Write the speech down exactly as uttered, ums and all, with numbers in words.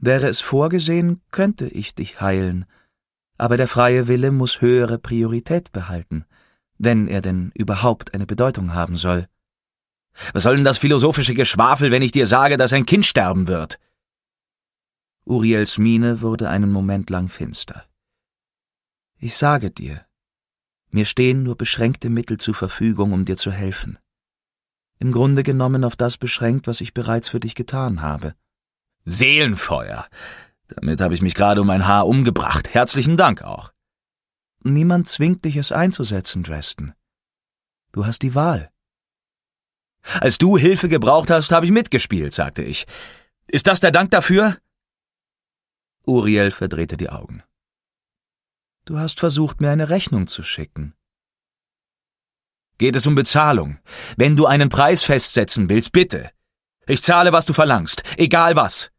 Wäre es vorgesehen, könnte ich dich heilen, aber der freie Wille muss höhere Priorität behalten, wenn er denn überhaupt eine Bedeutung haben soll. Was soll denn das philosophische Geschwafel, wenn ich dir sage, dass ein Kind sterben wird? Uriels Miene wurde einen Moment lang finster. Ich sage dir, mir stehen nur beschränkte Mittel zur Verfügung, um dir zu helfen. Im Grunde genommen auf das beschränkt, was ich bereits für dich getan habe. Seelenfeuer! Damit habe ich mich gerade um ein Haar umgebracht. Herzlichen Dank auch. Niemand zwingt dich, es einzusetzen, Dresden. Du hast die Wahl. Als du Hilfe gebraucht hast, habe ich mitgespielt, sagte ich. Ist das der Dank dafür? Uriel verdrehte die Augen. Du hast versucht, mir eine Rechnung zu schicken. Geht es um Bezahlung? Wenn du einen Preis festsetzen willst, bitte. Ich zahle, was du verlangst, egal was.